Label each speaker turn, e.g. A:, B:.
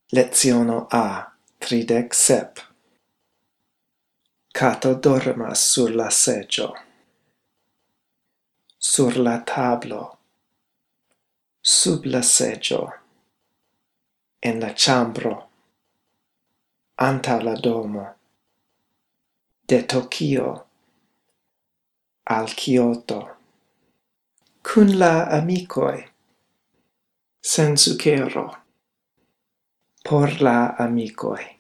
A: Leziono A. 37. Cato dormas sur la seggio. Sur la tablo. Sub la seggio. En la chambro. Anta la domo. De Tokio al Kyoto. Cun la amicoi. Sen sukero. Por la amicoi.